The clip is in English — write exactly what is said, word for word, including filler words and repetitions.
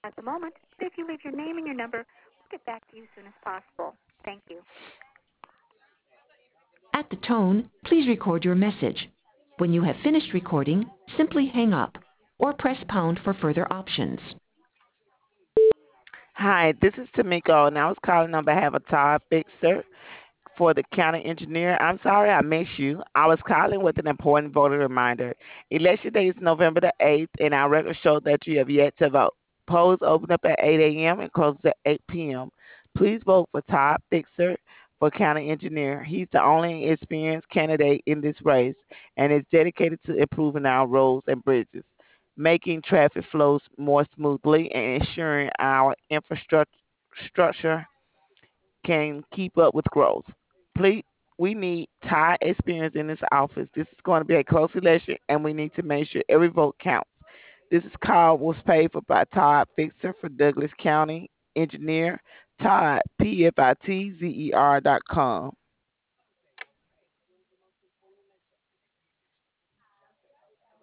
at the moment, but if you leave your name and your number, we'll get back to you as soon as possible. Thank you. At the tone, please record your message. When you have finished recording, simply hang up or press pound for further options. Hi, this is Tamiko, and I was calling on behalf of Todd Fixer for the county engineer. I'm sorry I missed you. I was calling with an important voter reminder. Election day is November the eighth, and our records show that you have yet to vote. Polls open up at eight a.m. and close at eight p.m. Please vote for Todd Fixer for county engineer. He's the only experienced candidate in this race and is dedicated to improving our roads and bridges, making traffic flows more smoothly, and ensuring our infrastructure can keep up with growth. Please, we need Thai experience in this office. This is going to be a close election, and we need to make sure every vote counts. This is call was paid for by Todd Fixer for Douglas County Engineer. Todd, P F I T Z E R dot com.